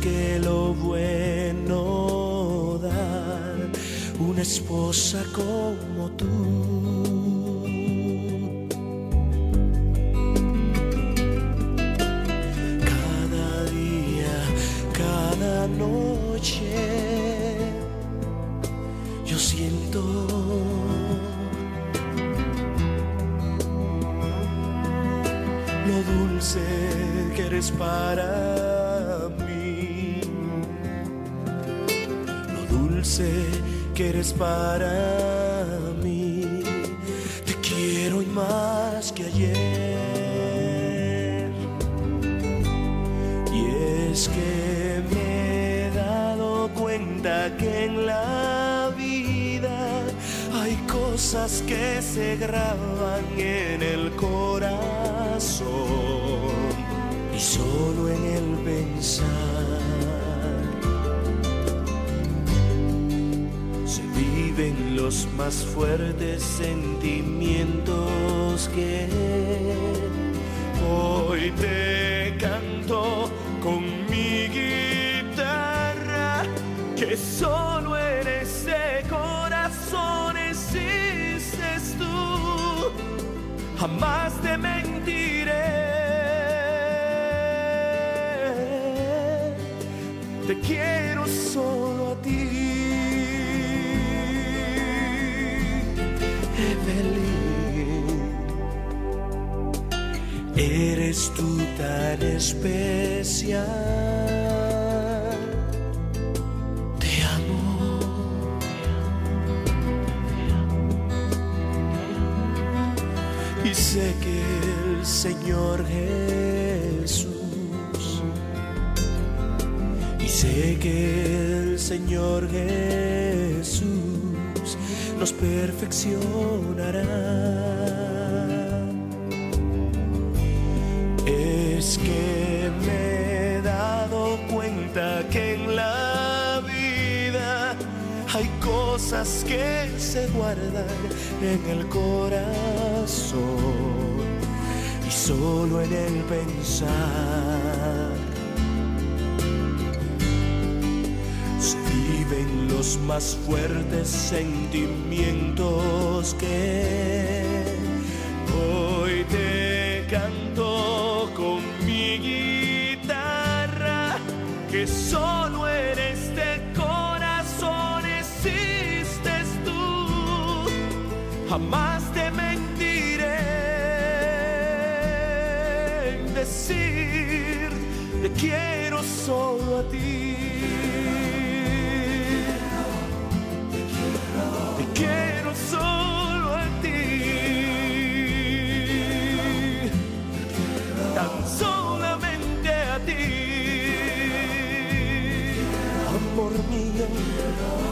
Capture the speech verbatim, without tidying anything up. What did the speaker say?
que lo bueno da una esposa como tú. Cada día, cada noche, yo siento lo dulce que eres para mí, lo dulce que eres para mí. Te quiero y más que ayer, y es que me he dado cuenta que en la vida hay cosas que se graban en el corazón y solo en el pensar se viven los más fuertes sentimientos que hoy te canto con mi guitarra, que solo en ese corazón existes tú. Jamás te mentiré, te quiero solo a ti, Evelyn. Eres tú tan especial. Te amo. Y sé que el Señor Jesús, y sé que el Señor Jesús nos perfeccionará. Es que me he dado cuenta que en la vida hay cosas que se guardan en el corazón y solo en el pensar se viven los más fuertes sentimientos que hoy te canto con mi guitarra, que solo en este corazón existes tú. Jamás te mentiré en decir te quiero solo a ti. Te quiero solo a ti. Tan solamente a ti, amor mío.